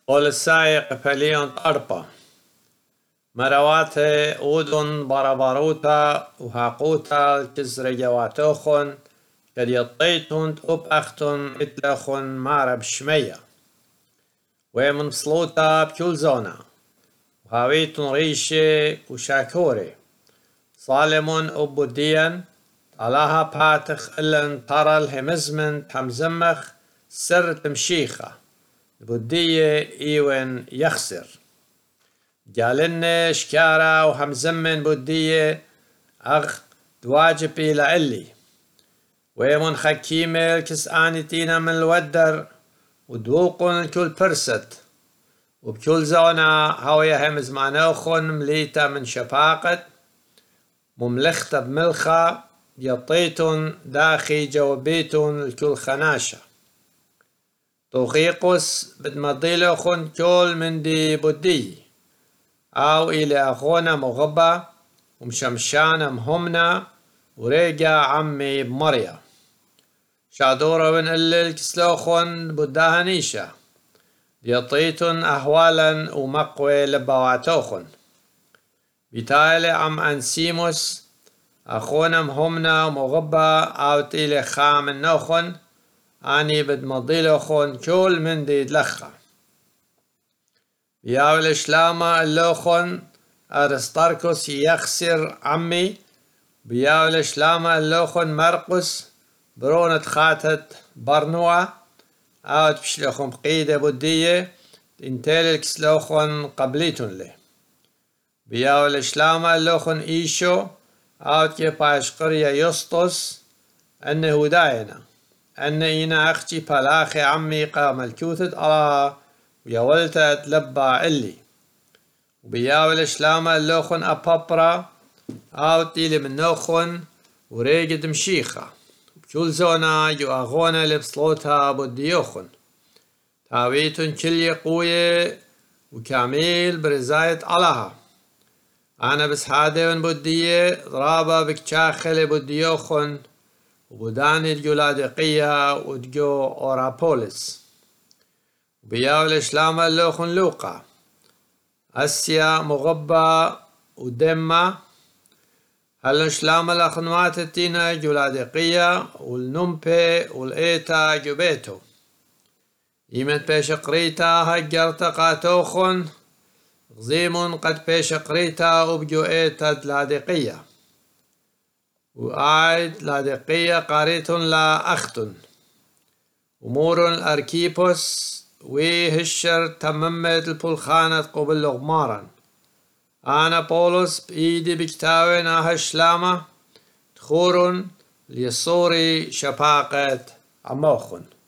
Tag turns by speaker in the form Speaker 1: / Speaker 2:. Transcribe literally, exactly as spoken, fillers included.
Speaker 1: قول السايق فليون أربا مرواتي أودن براباروتا وهاقوتا كزر جواتوخن قد يطيتن أب أختن إتلخن مارب شمية ومن صلوتا بكل زونا وهاويتن ريشي وشاكوري صالمون أبوديا علاها باتخ إلن ترى الهمزمن تمزمخ سر تمشيخة بودية إيوان يخسر جالن شكارا وهمزمن بودية أغ دواجبي لعلي ويمن حكيمة الكساني تينا من الودر ودوقن الكل برست وبكل زونا هاوية همز معنوخن مليتا من شفاقت مملختة بملخة يطيتن داخي جوابيتن الكل خناشة توخيقس بدمضيلوخن كل من دي بودي أو إلى أخونا مغبة ومشمشانا مهمنا وريقا عمي بمريا شادورة بن إلل كسلوخن بداهنيشة يطيتن أهوالا ومقوي لبواتوخن بتالي عم أنسيموس أخونا مهمنا ومغبة أو تيلي خام نوخن أني بدمضيلوخن كل من دي دلخة بياول شلاما اللوخن أرستاركوس يخسر عمي بياول شلاما اللوخن مرقس برونة خاتت برنوع أو تبشلوخن بقيدة بودية انتالك سلوخن قبليتن له بياول شلاما اللوخن إيشو أو تكيباش قرية يسطس أنه داينا أن إينا أختي فلاخي عمي قام الكوثت أرى ويولتا تلبى إلي وبياول شلاما اللوخن أبابرا أو تيلي من نوخن وريقد مشيخة بكل زونا يؤغونا لبصلوتها بوديوخن تاويتن كلي قوية وكاميل برزاية علىها أنا بس هادين بودية ضرابة بكشاخل بوديوخن وبداني الجولادقية ودجو أورابوليس وبياول شلاما اللوخن لوقا أسيا مغبة ودمة هل شلاما الأخنوات التينا جولادقية والنمبي والإيتا جبيتو يمت بيش قريتا هجرت قاتوخن غزيم قد بيش قريتا وبجو إيتا دلادقية وآيد لادقية قاريت لا أختن أمور الأركيبوس ويهشر تممت البلخانة قبل غمارا أنا بولس بإيدي بكتاوين أهشلامة تخور ليصوري شفاقة عموخن